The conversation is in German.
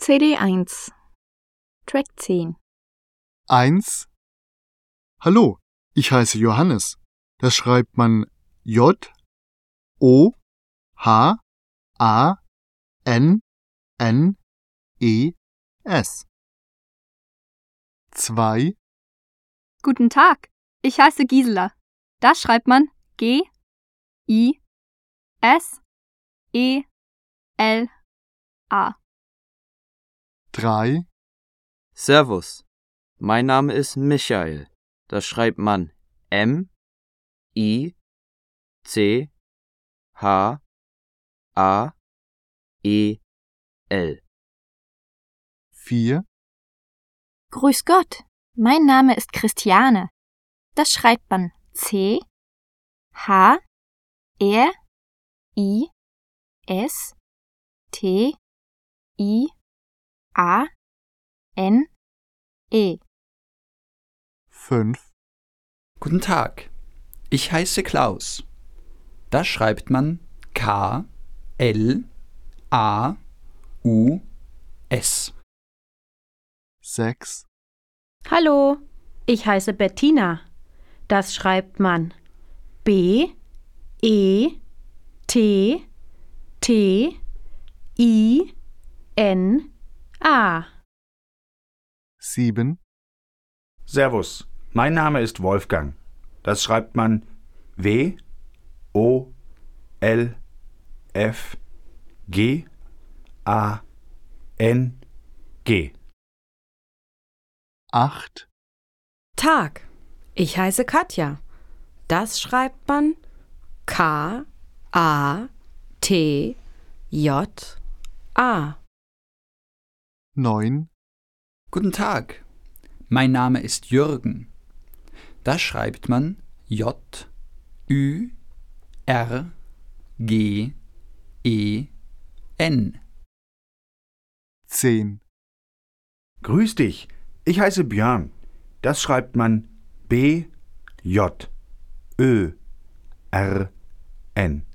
CD 1, Track 10. 1. Hallo, ich heiße Johannes. Das schreibt man J-O-H-A-N-N-E-S. 2. Guten Tag, ich heiße Gisela. Das schreibt man G-I-S-E-L-A. 3. Servus, mein Name ist Michael. Das schreibt man M-I-C-H-A-E-L. 4. Grüß Gott, mein Name ist Christiane. Das schreibt man C-H-R-I-S-T-I-A-N-E. 5. Guten Tag, ich heiße Klaus. Das schreibt man K-L-A-U-S. 6. Hallo, ich heiße Bettina. Das schreibt man B-E-T-T-I-N-A. 7. Servus, mein Name ist Wolfgang. Das schreibt man W-O-L-F-G-A-N-G. 8. Tag, ich heiße Katja. Das schreibt man K-A-T-J-A. 9. Guten Tag, mein Name ist Jürgen. Das schreibt man J-Ü-R-G-E-N. 10. Grüß dich, ich heiße Björn. Das schreibt man B-J-Ö-R-N.